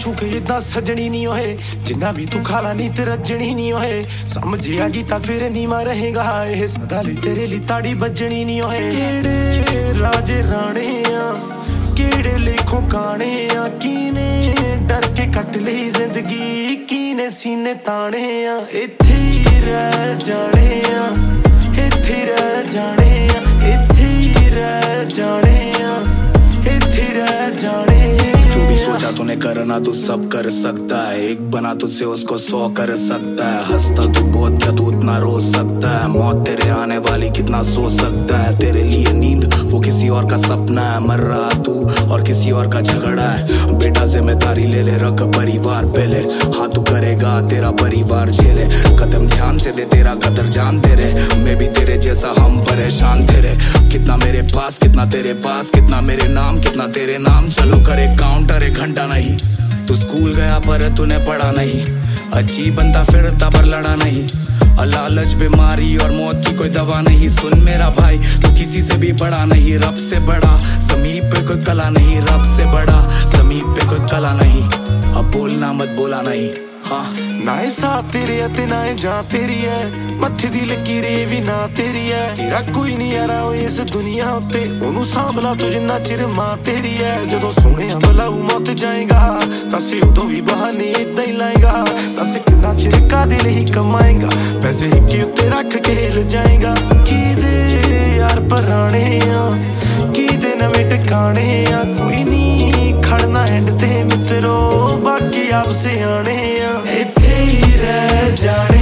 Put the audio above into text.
शुक इदा सजनी नहीं होए जिन्ना भी तू खाला नी ते रजनी नहीं होए समझ आ गई ता फिर नीमा रहेगा ये सदा ली तेरे ली ताड़ी बजनी नहीं होए केड़े राजे राणे आ केड़े लेखों काने आ कीने डर के कट ली जिंदगी कीने सीने ताने आ इत्थे ही रह जाने आ इत्थे रह जाने आ इत्थे ही रह जाने आ इत्थे रह जाने जो भी सोचा तूने करना तू सब कर सकता है एक बना तुझसे उसको 100 कर सकता है हंसता तू बहुत क्या तू उतना रो सकता है मौत तेरे आने वाली कितना सोच सकता है तेरे लिए नींद वो किसी और का सपना है मर रहा तू और किसी और का झगड़ा है बेटा जिम्मेदारी ले ले रख परिवार पहले हाँ तू करेगा तेरा परिवार झेले कदम ध्यान से दे तेरा कदर जान तेरे मैं भी तेरे जैसा हम परेशान तेरे कितना मेरे पास कितना तेरे पास कितना मेरे नाम कितना तेरे नाम चलो करे काउंटर 1 घंटा नहीं तू स्कूल गया पर तूने पढ़ा नहीं अजीब बनता फिरता पर लड़ा नहीं लालच बीमारी और मौत की कोई दवा नहीं सुन मेरा भाई तू किसी से भी बड़ा नहीं रब से बड़ा समीप पे कोई कला नहीं रब से बड़ा समीप पे कोई कला नहीं अब बोलना मत बोला नहीं हाँ ना साथ तेरे ते ना जान तेरी है मत्थे दी लकीरे भी ना तेरी है तेरा कोई नहीं यारा इस दुनिया उत्ते ओनू सांभला तू जिन्ना चिर मां तेरी है जदों सोहणे बुलाऊ मौत जाएगा दस उदों भी बहाने इदां ही लाएगा दस किन्ना चिर कादे लई कमाएगा पैसे हिक्के उत्ते रख के हिल जाएगा किदे यार पराने आ किदे नवें टिकाणे आ कोई नहीं खड़ना एंड ते मित्रो बाकी आप सियाणे आ इत्थे ही रह जाने